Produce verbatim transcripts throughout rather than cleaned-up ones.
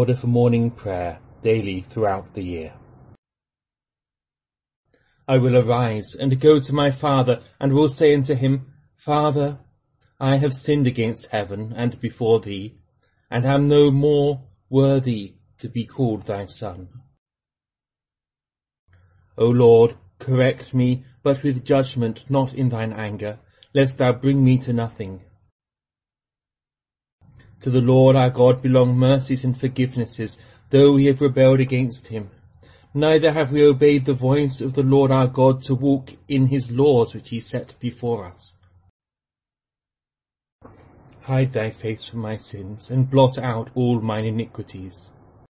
order for morning prayer daily throughout the year. I will arise and go to my father, and will say unto him, Father, I have sinned against heaven and before thee, and am no more worthy to be called thy son. O Lord, correct me, but with judgment, not in thine anger, lest thou bring me to nothing. To the Lord our God belong mercies and forgivenesses, though we have rebelled against him. Neither have we obeyed the voice of the Lord our God to walk in his laws which he set before us. Hide thy face from my sins, and blot out all mine iniquities.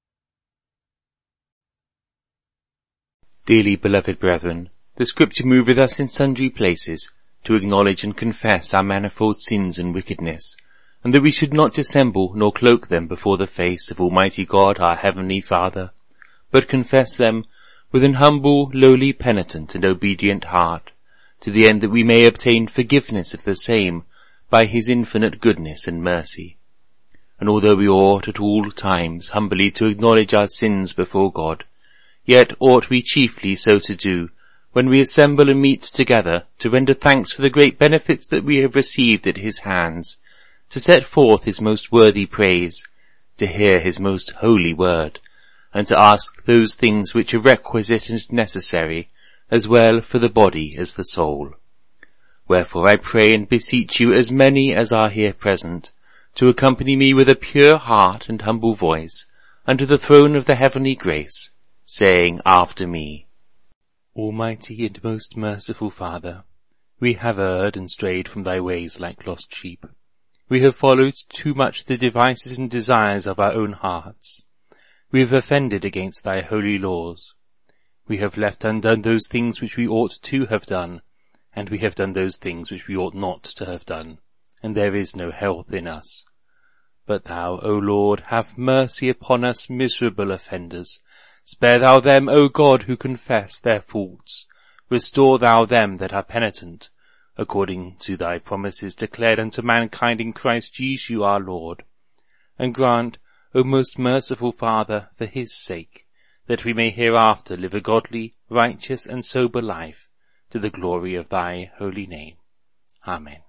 Dearly beloved brethren, the Scripture moveth us in sundry places to acknowledge and confess our manifold sins and wickedness, and that we should not dissemble nor cloak them before the face of Almighty God our Heavenly Father, but confess them with an humble, lowly, penitent, and obedient heart, to the end that we may obtain forgiveness of the same by his infinite goodness and mercy. And although we ought at all times humbly to acknowledge our sins before God, yet ought we chiefly so to do when we assemble and meet together to render thanks for the great benefits that we have received at his hands, to set forth his most worthy praise, to hear his most holy word, and to ask those things which are requisite and necessary, as well for the body as the soul. Wherefore I pray and beseech you, as many as are here present, to accompany me with a pure heart and humble voice unto the throne of the heavenly grace, saying after me, Almighty and most merciful Father, we have erred and strayed from thy ways like lost sheep. We have followed too much the devices and desires of our own hearts. We have offended against thy holy laws. We have left undone those things which we ought to have done, and we have done those things which we ought not to have done, and there is no health in us. But thou, O Lord, have mercy upon us miserable offenders. Spare thou them, O God, who confess their faults. Restore thou them that are penitent, according to thy promises declared unto mankind in Christ Jesus our Lord. And grant, O most merciful Father, for his sake, that we may hereafter live a godly, righteous, and sober life, to the glory of thy holy name. Amen.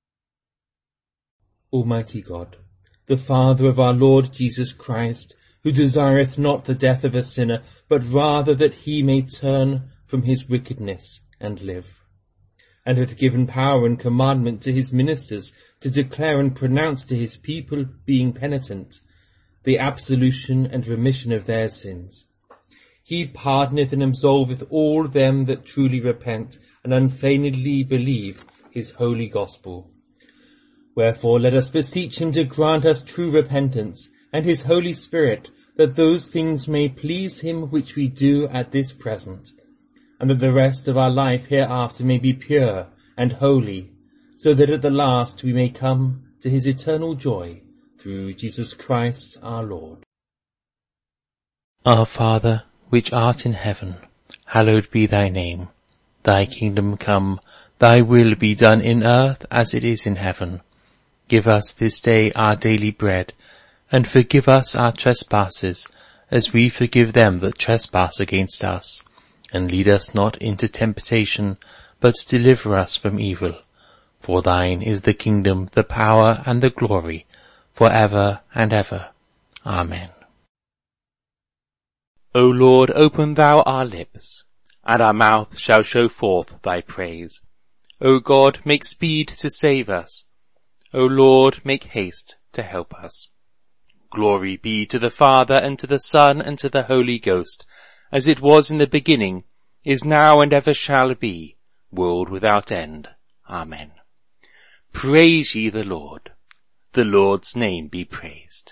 Almighty God, the Father of our Lord Jesus Christ, who desireth not the death of a sinner, but rather that he may turn from his wickedness and live, and hath given power and commandment to his ministers to declare and pronounce to his people, being penitent, the absolution and remission of their sins. He pardoneth and absolveth all them that truly repent and unfeignedly believe his holy gospel. Wherefore let us beseech him to grant us true repentance, and his Holy Spirit, that those things may please him which we do at this present, and that the rest of our life hereafter may be pure and holy, so that at the last we may come to his eternal joy, through Jesus Christ our Lord. Our Father, which art in heaven, hallowed be thy name. Thy kingdom come, thy will be done in earth as it is in heaven. Give us this day our daily bread, and forgive us our trespasses, as we forgive them that trespass against us. And lead us not into temptation, but deliver us from evil. For thine is the kingdom, the power, and the glory, for ever and ever. Amen. O Lord, open thou our lips, and our mouth shall show forth thy praise. O God, make speed to save us. O Lord, make haste to help us. Glory be to the Father, and to the Son, and to the Holy Ghost, as it was in the beginning, is now, and ever shall be, world without end. Amen. Praise ye the Lord. The Lord's name be praised.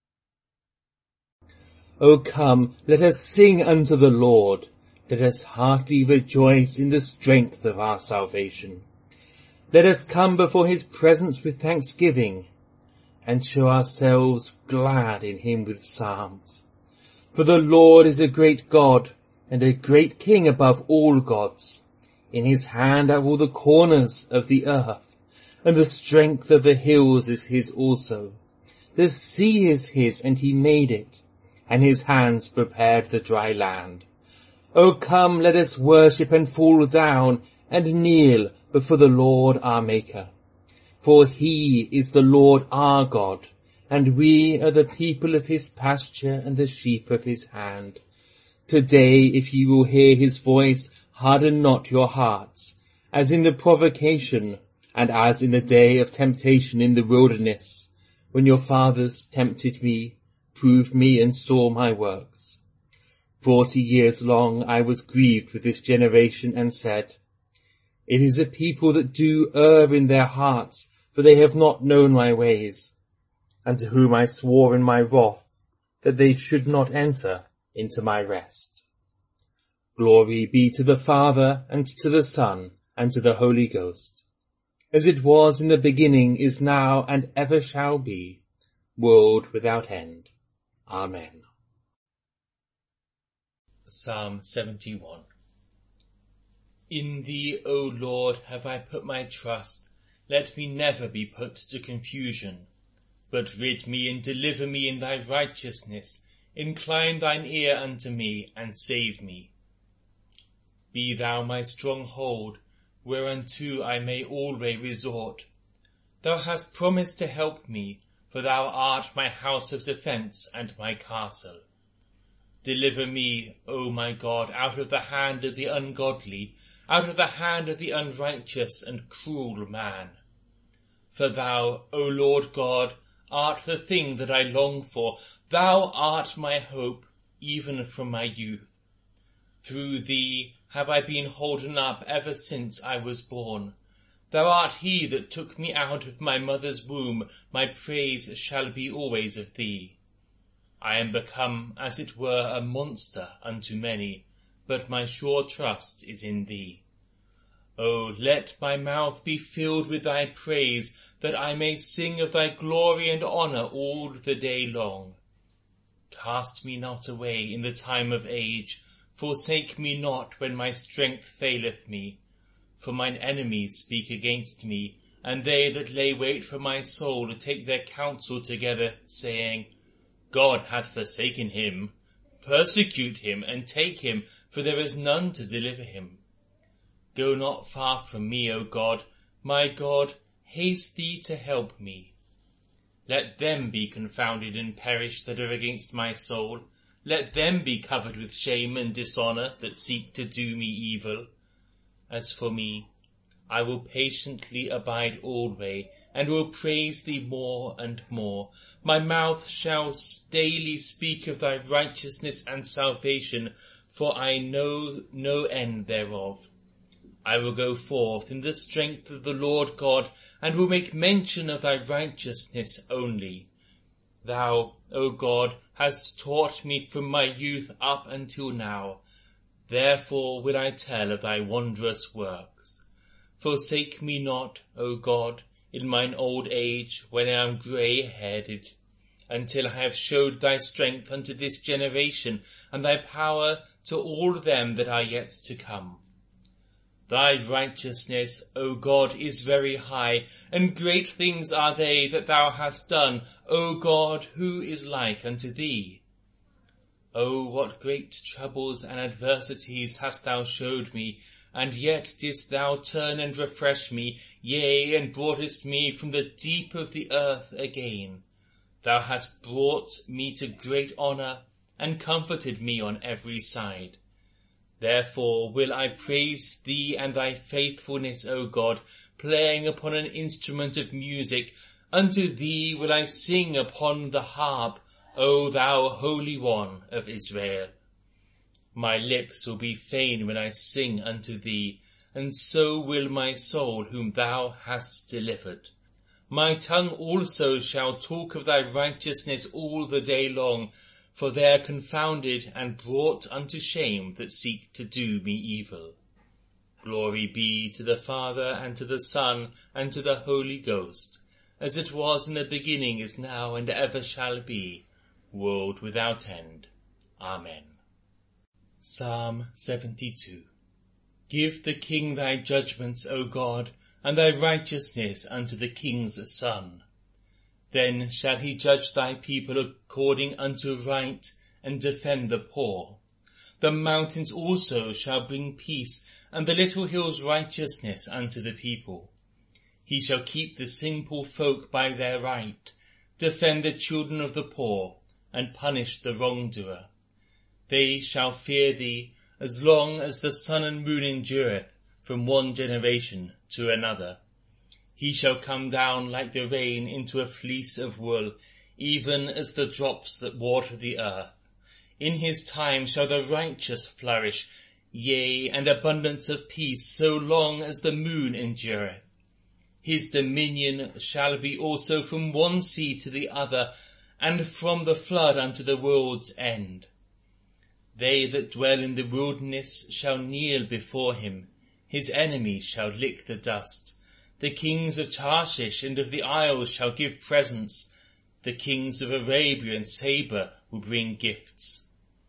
O come, let us sing unto the Lord. Let us heartily rejoice in the strength of our salvation. Let us come before his presence with thanksgiving, and show ourselves glad in him with psalms. For the Lord is a great God, and a great King above all gods. In his hand are all the corners of the earth, and the strength of the hills is his also. The sea is his, and he made it, and his hands prepared the dry land. O come, let us worship and fall down, and kneel before the Lord our Maker. For he is the Lord our God, and we are the people of his pasture and the sheep of his hand. Today, if ye will hear his voice, harden not your hearts, as in the provocation, and as in the day of temptation in the wilderness, when your fathers tempted me, proved me, and saw my works. Forty years long I was grieved with this generation, and said, It is a people that do err in their hearts, for they have not known my ways, and to whom I swore in my wrath that they should not enter into my rest. Glory be to the Father, and to the Son, and to the Holy Ghost, as it was in the beginning, is now, and ever shall be, world without end. Amen. Psalm seventy-one. In thee, O Lord, have I put my trust. Let me never be put to confusion. But rid me and deliver me in thy righteousness. Incline thine ear unto me, and save me. Be thou my stronghold, whereunto I may always resort. Thou hast promised to help me, for thou art my house of defence and my castle. Deliver me, O my God, out of the hand of the ungodly, out of the hand of the unrighteous and cruel man. For thou, O Lord God, art the thing that I long for. Thou art my hope, even from my youth. Through thee have I been holden up ever since I was born. Thou art he that took me out of my mother's womb. My praise shall be always of thee. I am become, as it were, a monster unto many, but my sure trust is in thee. O let my mouth be filled with thy praise, that I may sing of thy glory and honour all the day long. Cast me not away in the time of age, forsake me not when my strength faileth me. For mine enemies speak against me, and they that lay wait for my soul take their counsel together, saying, God hath forsaken him. Persecute him, and take him, for there is none to deliver him. Go not far from me, O God, my God, haste thee to help me. Let them be confounded and perish that are against my soul. Let them be covered with shame and dishonour that seek to do me evil. As for me, I will patiently abide alway, and will praise thee more and more. My mouth shall daily speak of thy righteousness and salvation, for I know no end thereof. I will go forth in the strength of the Lord God, and will make mention of thy righteousness only. Thou, O God, hast taught me from my youth up until now. Therefore will I tell of thy wondrous works. Forsake me not, O God, in mine old age, when I am grey-headed, until I have showed thy strength unto this generation, and thy power to all them that are yet to come. Thy righteousness, O God, is very high, and great things are they that thou hast done. O God, who is like unto thee? O what great troubles and adversities hast thou showed me, and yet didst thou turn and refresh me, yea, and broughtest me from the deep of the earth again. Thou hast brought me to great honour, and comforted me on every side. Therefore will I praise thee and thy faithfulness, O God, playing upon an instrument of music. Unto thee will I sing upon the harp, O thou Holy One of Israel. My lips will be fain when I sing unto thee, and so will my soul whom thou hast delivered. My tongue also shall talk of thy righteousness all the day long, for they are confounded and brought unto shame that seek to do me evil. Glory be to the Father, and to the Son, and to the Holy Ghost, as it was in the beginning, is now, and ever shall be, world without end. Amen. Psalm seventy-two. Give the king thy judgments, O God, and thy righteousness unto the king's son. Then shall he judge thy people according unto right, and defend the poor. The mountains also shall bring peace, and the little hills righteousness unto the people. He shall keep the simple folk by their right, defend the children of the poor, and punish the wrongdoer. They shall fear thee as long as the sun and moon endureth, from one generation to another. He shall come down like the rain into a fleece of wool, even as the drops that water the earth. In his time shall the righteous flourish, yea, and abundance of peace, so long as the moon endureth. His dominion shall be also from one sea to the other, and from the flood unto the world's end. They that dwell in the wilderness shall kneel before him, his enemies shall lick the dust. The kings of Tarshish and of the isles shall give presents. The kings of Arabia and Saba will bring gifts.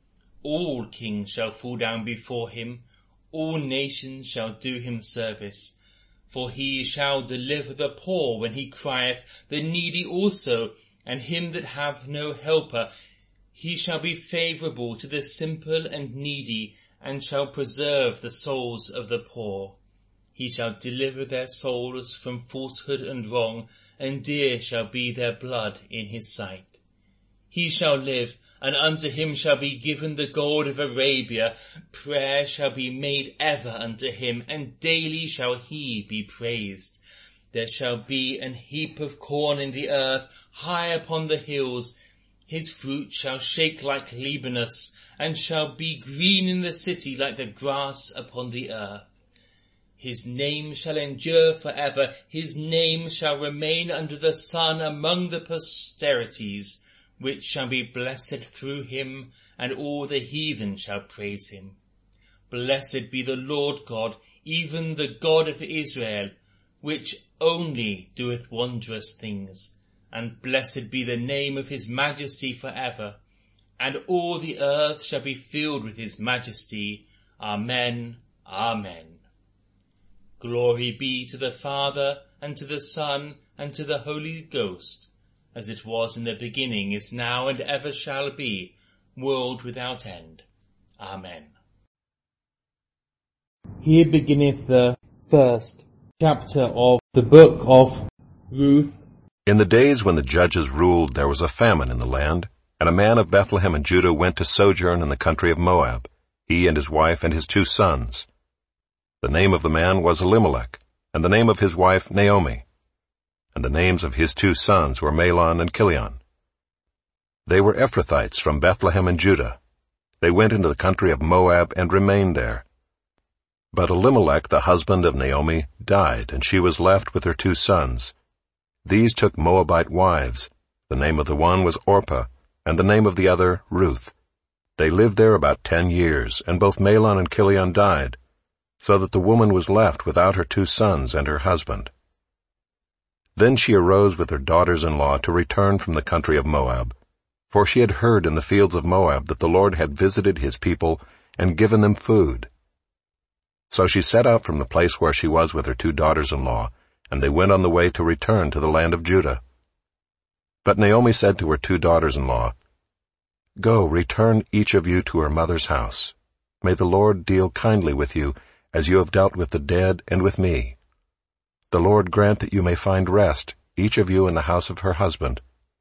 All kings shall fall down before him, all nations shall do him service. For he shall deliver the poor when he crieth, the needy also, and him that hath no helper. He shall be favourable to the simple and needy, and shall preserve the souls of the poor. He shall deliver their souls from falsehood and wrong, and dear shall be their blood in his sight. He shall live, and unto him shall be given the gold of Arabia. Prayer shall be made ever unto him, and daily shall he be praised. There shall be an heap of corn in the earth, high upon the hills. His fruit shall shake like Libanus, and shall be green in the city like the grass upon the earth. His name shall endure for ever, his name shall remain under the sun among the posterities, which shall be blessed through him, and all the heathen shall praise him. Blessed be the Lord God, even the God of Israel, which only doeth wondrous things. And blessed be the name of his majesty for ever. And all the earth shall be filled with his majesty. Amen, amen. Glory be to the Father, and to the Son, and to the Holy Ghost, as it was in the beginning, is now, and ever shall be, world without end. Amen. Here beginneth the first chapter of the book of Ruth. In the days when the judges ruled, there was a famine in the land, and a man of Bethlehem in Judah went to sojourn in the country of Moab, he and his wife and his two sons. The name of the man was Elimelech, and the name of his wife Naomi. And the names of his two sons were Mahlon and Chilion. They were Ephrathites from Bethlehem in Judah. They went into the country of Moab and remained there. But Elimelech, the husband of Naomi, died, and she was left with her two sons. These took Moabite wives. The name of the one was Orpah, and the name of the other Ruth. They lived there about ten years, and both Mahlon and Chilion died, so that the woman was left without her two sons and her husband. Then she arose with her daughters-in-law to return from the country of Moab, for she had heard in the fields of Moab that the Lord had visited his people and given them food. So she set out from the place where she was with her two daughters-in-law, and they went on the way to return to the land of Judah. But Naomi said to her two daughters-in-law, Go, return each of you to her mother's house. May the Lord deal kindly with you, as you have dealt with the dead and with me. The Lord grant that you may find rest, each of you in the house of her husband.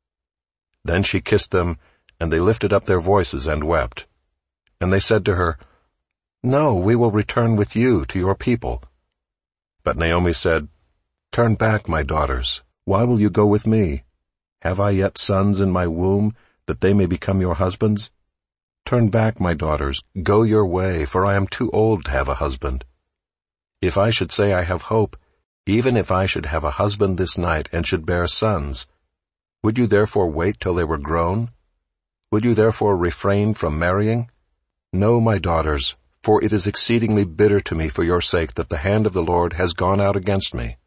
Then she kissed them, and they lifted up their voices and wept. And they said to her, No, we will return with you to your people. But Naomi said, Turn back, my daughters. Why will you go with me? Have I yet sons in my womb, that they may become your husbands? Turn back, my daughters, go your way, for I am too old to have a husband. If I should say I have hope, even if I should have a husband this night and should bear sons, would you therefore wait till they were grown? Would you therefore refrain from marrying? No, my daughters, for it is exceedingly bitter to me for your sake that the hand of the Lord has gone out against me.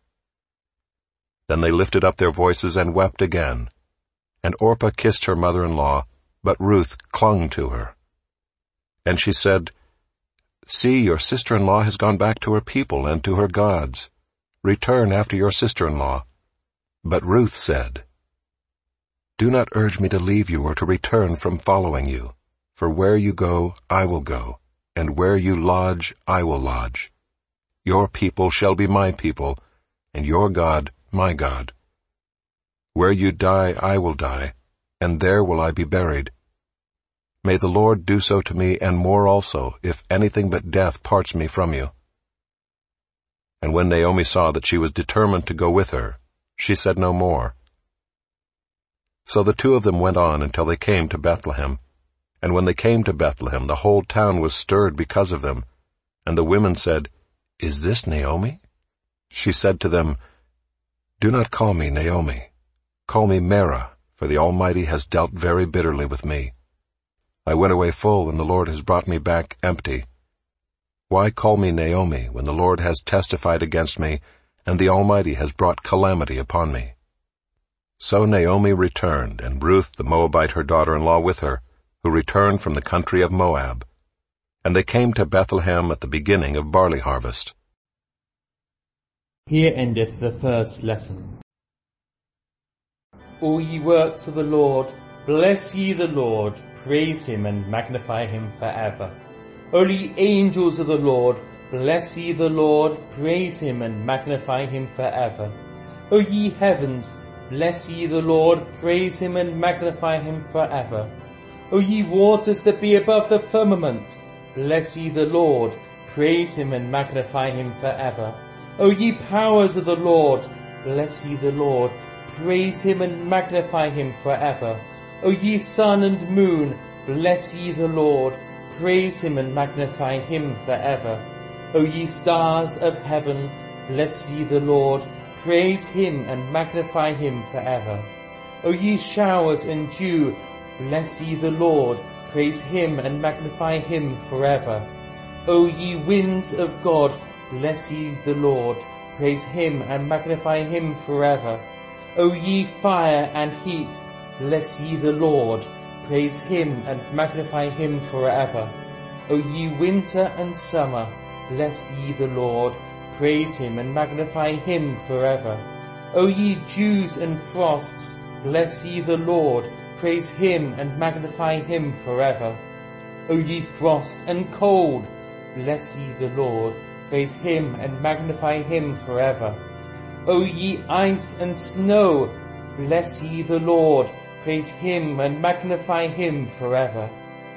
Then they lifted up their voices and wept again. And Orpah kissed her mother-in-law, but Ruth clung to her. And she said, See, your sister-in-law has gone back to her people and to her gods. Return after your sister-in-law. But Ruth said, Do not urge me to leave you or to return from following you. For where you go, I will go, and where you lodge, I will lodge. Your people shall be my people, and your God my God. Where you die, I will die, and there will I be buried. May the Lord do so to me, and more also, if anything but death parts me from you." And when Naomi saw that she was determined to go with her, she said no more. So the two of them went on until they came to Bethlehem. And when they came to Bethlehem, the whole town was stirred because of them. And the women said, "Is this Naomi?" She said to them, "Do not call me Naomi. Call me Mara, for the Almighty has dealt very bitterly with me. I went away full, and the Lord has brought me back empty. Why call me Naomi, when the Lord has testified against me, and the Almighty has brought calamity upon me?" So Naomi returned, and Ruth the Moabite her daughter-in-law with her, who returned from the country of Moab. And they came to Bethlehem at the beginning of barley harvest. Here endeth the first lesson. All ye works of the Lord, bless ye the Lord, praise him and magnify him forever. O ye angels of the Lord, bless ye the Lord, praise him and magnify him forever. O ye heavens, bless ye the Lord, praise him and magnify him forever. O ye waters that be above the firmament, bless ye the Lord, praise him and magnify him forever. O ye powers of the Lord, bless ye the Lord, praise him and magnify him forever. O ye sun and moon, bless ye the Lord, praise him and magnify him forever. O ye stars of heaven, bless ye the Lord, praise him and magnify him forever. O ye showers and dew, bless ye the Lord, praise him and magnify him forever. O ye winds of God, bless ye the Lord, praise him and magnify him forever. O ye fire and heat, bless ye the Lord, praise him and magnify him forever. O ye winter and summer, bless ye the Lord, praise him and magnify him forever. O ye dews and frosts, bless ye the Lord, praise him and magnify him forever. O ye frost and cold, bless ye the Lord, praise him and magnify him forever. O ye ice and snow, bless ye the Lord, praise him and magnify him forever.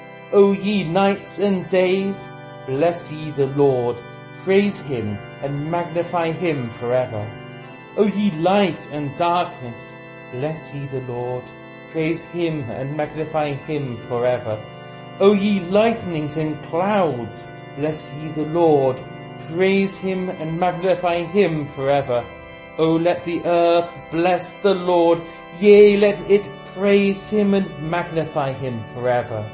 O ye nights and days, bless ye the Lord, praise him and magnify him forever. O ye light and darkness, bless ye the Lord, praise him and magnify him forever. O ye lightnings and clouds, bless ye the Lord, praise him and magnify him forever. O let the earth bless the Lord, yea, let it praise him and magnify him forever.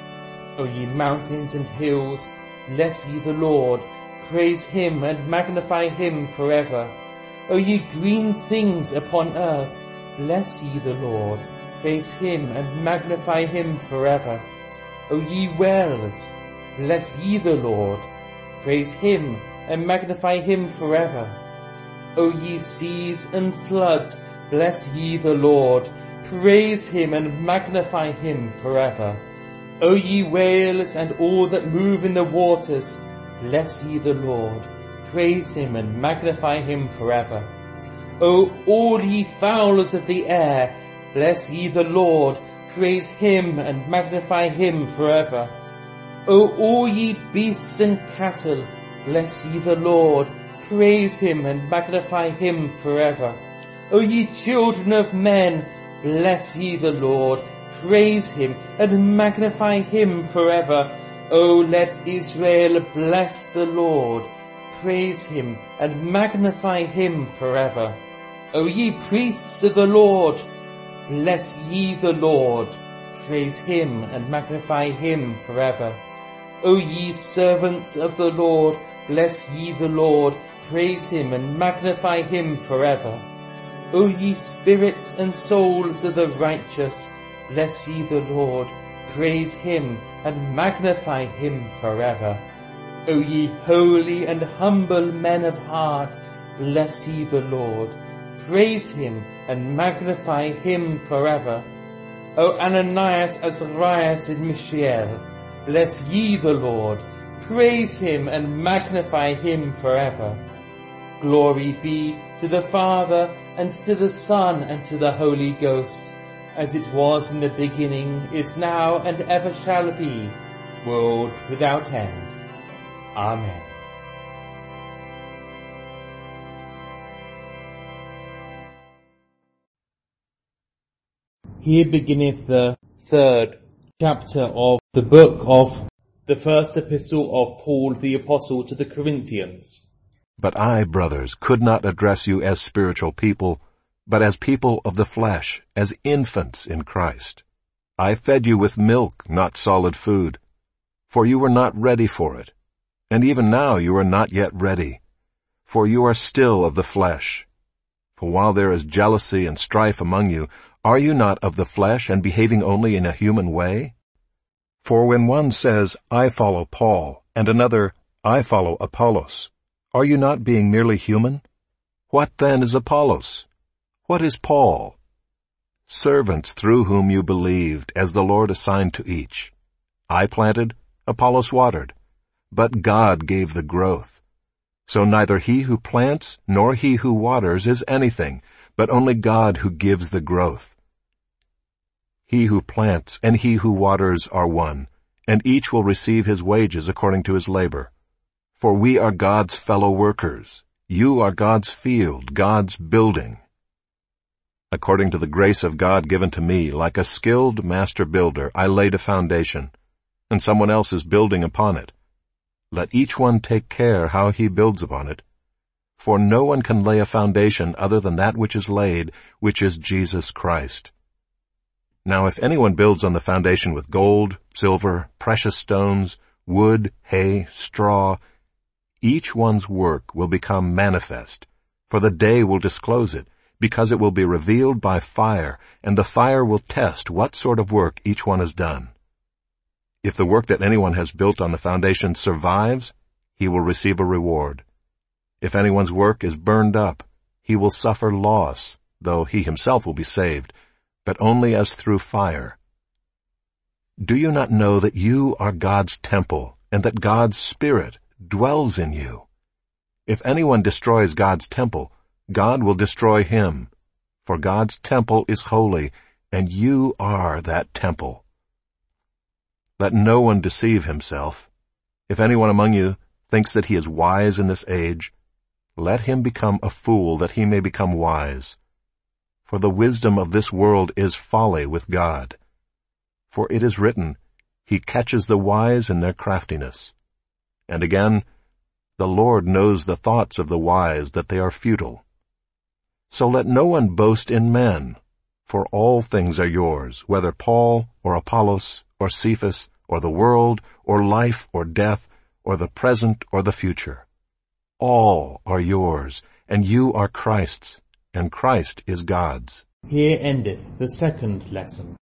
O ye mountains and hills, bless ye the Lord, praise him and magnify him forever. O ye green things upon earth, bless ye the Lord, praise him and magnify him forever. O ye wells, bless ye the Lord, praise him and magnify him forever. O ye seas and floods, bless ye the Lord, praise him and magnify him forever. O ye whales and all that move in the waters, bless ye the Lord, praise him and magnify him forever. O all ye fowls of the air, bless ye the Lord, praise him and magnify him forever. O all ye beasts and cattle, bless ye the Lord, praise him and magnify him forever. O ye children of men, bless ye the Lord, praise him and magnify him forever. O let Israel bless the Lord, praise him and magnify him forever. O ye priests of the Lord, bless ye the Lord, praise him and magnify him forever. O ye servants of the Lord, bless ye the Lord, praise him and magnify him forever. O ye spirits and souls of the righteous, bless ye the Lord, praise him and magnify him forever. O ye holy and humble men of heart, bless ye the Lord, praise him and magnify him forever. O Ananias, Azarias, and Mishael, bless ye the Lord, praise him and magnify him forever. Glory be to the Father, and to the Son, and to the Holy Ghost, as it was in the beginning, is now, and ever shall be, world without end. Amen. Here beginneth the third chapter of the book of the first epistle of Paul the Apostle to the Corinthians. But I, brothers, could not address you as spiritual people, but as people of the flesh, as infants in Christ. I fed you with milk, not solid food, for you were not ready for it. And even now you are not yet ready, for you are still of the flesh. For while there is jealousy and strife among you, are you not of the flesh and behaving only in a human way? For when one says, I follow Paul, and another, I follow Apollos, are you not being merely human? What then is Apollos? What is Paul? Servants through whom you believed, as the Lord assigned to each. I planted, Apollos watered, but God gave the growth. So neither he who plants nor he who waters is anything, but only God who gives the growth. He who plants and he who waters are one, and each will receive his wages according to his labor. For we are God's fellow workers. You are God's field, God's building. According to the grace of God given to me, like a skilled master builder, I laid a foundation, and someone else is building upon it. Let each one take care how he builds upon it. For no one can lay a foundation other than that which is laid, which is Jesus Christ. Now if anyone builds on the foundation with gold, silver, precious stones, wood, hay, straw, each one's work will become manifest, for the day will disclose it, because it will be revealed by fire, and the fire will test what sort of work each one has done. If the work that anyone has built on the foundation survives, he will receive a reward. If anyone's work is burned up, he will suffer loss, though he himself will be saved, but only as through fire. Do you not know that you are God's temple, and that God's Spirit dwells in you? If anyone destroys God's temple, God will destroy him, for God's temple is holy, and you are that temple. Let no one deceive himself. If anyone among you thinks that he is wise in this age, let him become a fool that he may become wise. For the wisdom of this world is folly with God. For it is written, He catches the wise in their craftiness. And again, the Lord knows the thoughts of the wise, that they are futile. So let no one boast in men, for all things are yours, whether Paul or Apollos or Cephas or the world or life or death or the present or the future. All are yours, and you are Christ's, and Christ is God's. Here endeth the second lesson.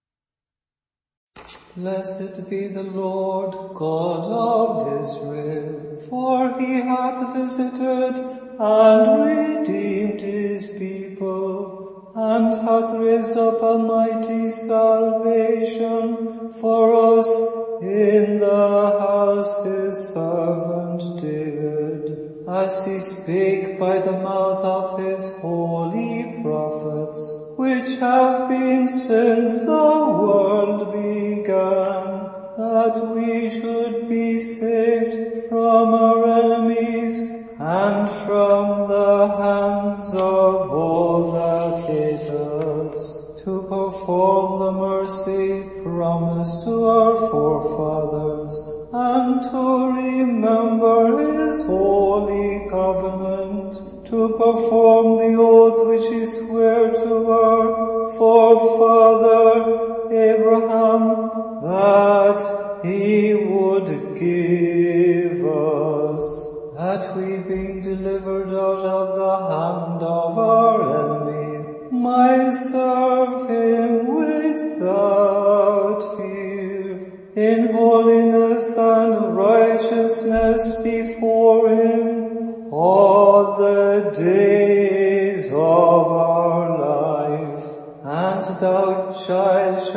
Blessed be the Lord God of Israel, for he hath visited and redeemed his people, and hath raised up a mighty salvation for us in the house of his servant David, as he spake by the mouth of his holy prophets, which have been since the world began, that we should be saved from our enemies and from the hands of all that hate us, to perform the mercy promised to our forefathers, and to remember his holy covenant, to perform the oath which he sware to our forefather Abraham, that he would give us, that we being delivered out of the hand of our enemies, might serve him without fear, in holiness and righteousness before him all the days of our life. And thou, child,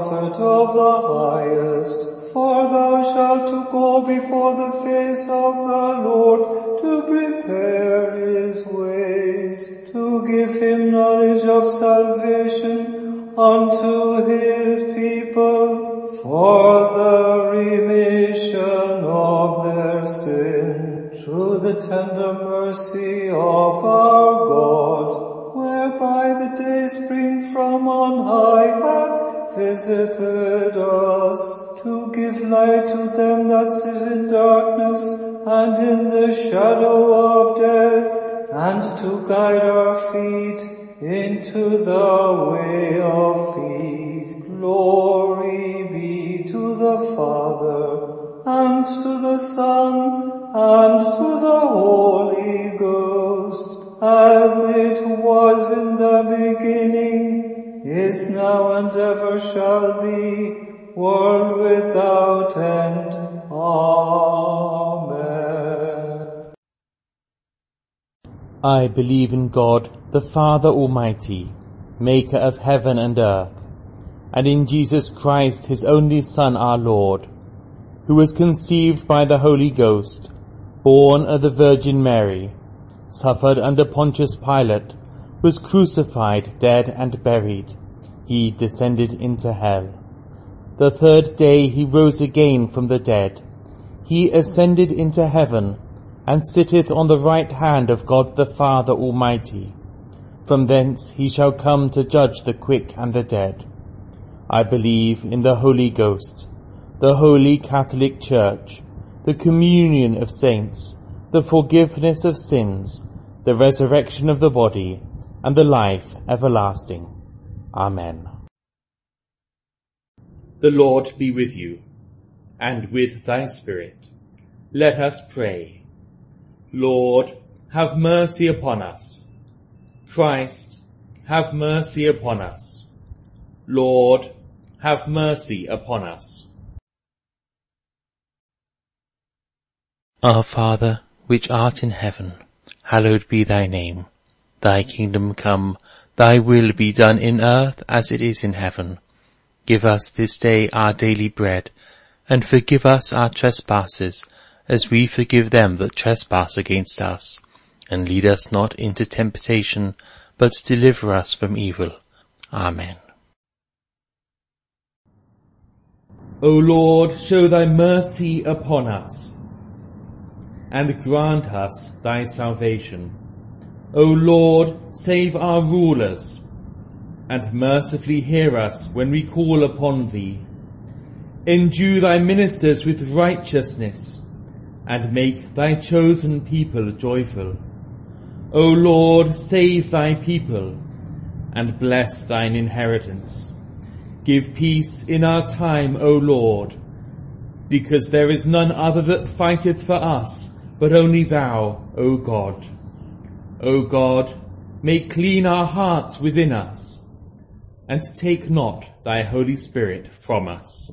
prophet of the highest. For thou shalt to go before the face of the Lord, to prepare his ways, to give him knowledge of salvation unto his people, for the remission of their sin, through the tender mercy of our God, whereby the day spring from on high hath visited us, to give light to them that sit in darkness and in the shadow of death, and to guide our feet into the way of peace. Glory be to the Father, and to the Son, and to the Holy Ghost, as it was in the beginning, is now, and ever shall be, world without end. Amen. I believe in God, the Father Almighty, maker of heaven and earth, and in Jesus Christ, his only Son, our Lord, who was conceived by the Holy Ghost, born of the Virgin Mary, suffered under Pontius Pilate, was crucified, dead, and buried. He descended into hell. The third day he rose again from the dead. He ascended into heaven, and sitteth on the right hand of God the Father Almighty. From thence he shall come to judge the quick and the dead. I believe in the Holy Ghost, the Holy Catholic Church, the communion of saints, the forgiveness of sins, the resurrection of the body, and the life everlasting. Amen. The Lord be with you, and with thy spirit. Let us pray. Lord, have mercy upon us. Christ, have mercy upon us. Lord, have mercy upon us. Our Father, which art in heaven, hallowed be thy name. Thy kingdom come, thy will be done in earth as it is in heaven. Give us this day our daily bread, and forgive us our trespasses, as we forgive them that trespass against us. And lead us not into temptation, but deliver us from evil. Amen. O Lord, show thy mercy upon us, and grant us thy salvation. O Lord, save our rulers, and mercifully hear us when we call upon thee. Endue thy ministers with righteousness, and make thy chosen people joyful. O Lord, save thy people, and bless thine inheritance. Give peace in our time, O Lord, because there is none other that fighteth for us, but only thou, O God. O God, make clean our hearts within us, and take not thy Holy Spirit from us.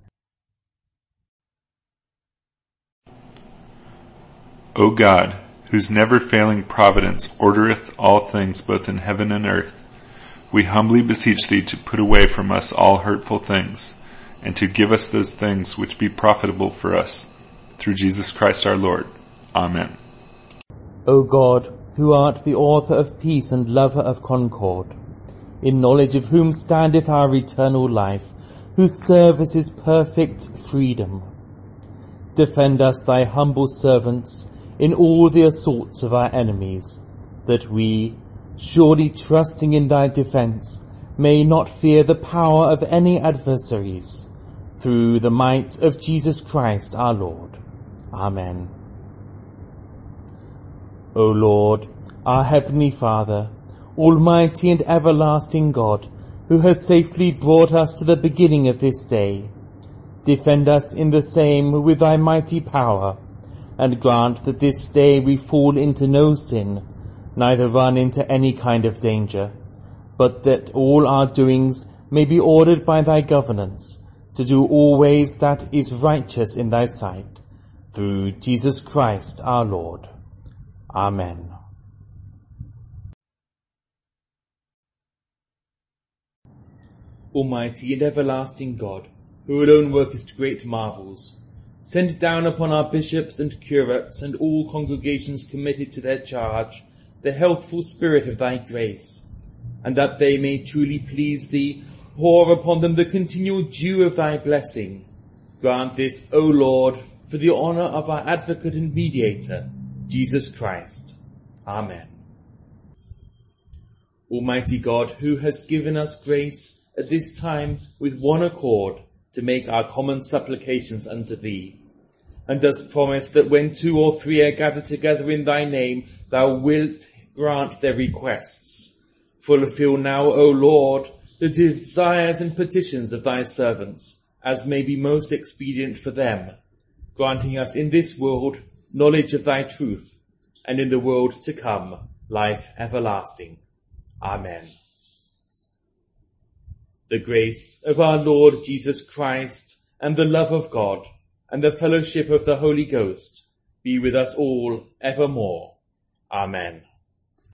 O God, whose never-failing providence ordereth all things both in heaven and earth, we humbly beseech thee to put away from us all hurtful things, and to give us those things which be profitable for us, through Jesus Christ our Lord. Amen. O God, who art the author of peace and lover of concord, in knowledge of whom standeth our eternal life, whose service is perfect freedom, defend us, thy humble servants, in all the assaults of our enemies, that we, surely trusting in thy defence, may not fear the power of any adversaries, through the might of Jesus Christ our Lord. Amen. O Lord, our heavenly Father, almighty and everlasting God, who has safely brought us to the beginning of this day, defend us in the same with thy mighty power, and grant that this day we fall into no sin, neither run into any kind of danger, but that all our doings may be ordered by thy governance, to do always that is righteous in thy sight, through Jesus Christ our Lord. Amen. Almighty and everlasting God, who alone workest great marvels, send down upon our bishops and curates and all congregations committed to their charge the healthful spirit of thy grace, and that they may truly please thee, pour upon them the continual dew of thy blessing. Grant this, O Lord, for the honour of our advocate and mediator, Jesus Christ. Amen. Almighty God, who hast given us grace at this time with one accord to make our common supplications unto thee, and dost promise that when two or three are gathered together in thy name, thou wilt grant their requests. Fulfill now, O Lord, the desires and petitions of thy servants, as may be most expedient for them, granting us in this world knowledge of thy truth, and in the world to come life everlasting. Amen. The grace of our Lord Jesus Christ, and the love of God, and the fellowship of the Holy Ghost be with us all evermore. Amen.